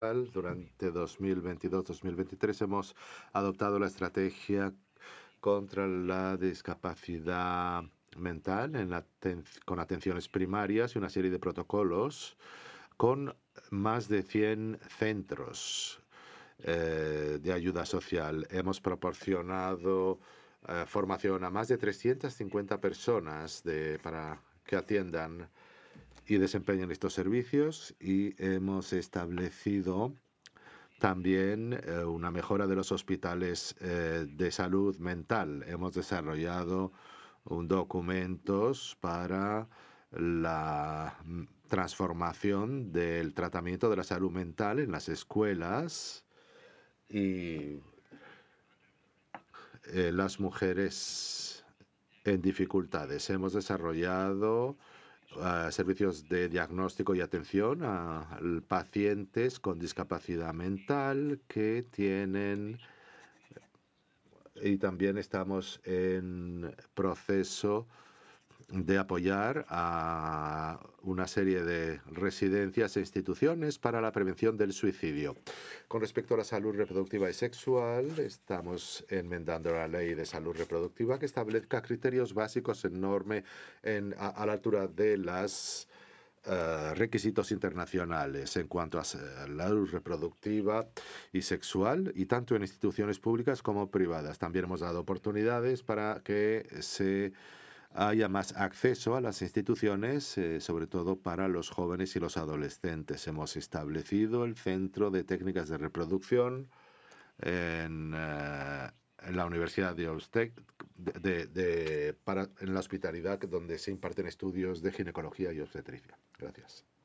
Durante 2022-2023 hemos adoptado la estrategia contra la discapacidad mental con atenciones primarias y una serie de protocolos con más de 100 centros de ayuda social. Hemos proporcionado formación a más de 350 personas para que atiendan y desempeñen estos servicios y hemos establecido también una mejora de los hospitales de salud mental. Hemos desarrollado documentos para la transformación del tratamiento de la salud mental en las escuelas y las mujeres en dificultades. Hemos desarrollado servicios de diagnóstico y atención a pacientes con discapacidad mental que tienen, y también estamos en proceso de apoyar a una serie de residencias e instituciones para la prevención del suicidio. Con respecto a la salud reproductiva y sexual, estamos enmendando la ley de salud reproductiva que establezca criterios básicos a la altura de los requisitos internacionales en cuanto a la salud reproductiva y sexual, y tanto en instituciones públicas como privadas. También hemos dado oportunidades para que haya más acceso a las instituciones, sobre todo para los jóvenes y los adolescentes. Hemos establecido el Centro de Técnicas de Reproducción en la Universidad de Ulster, en la hospitalidad, donde se imparten estudios de ginecología y obstetricia. Gracias.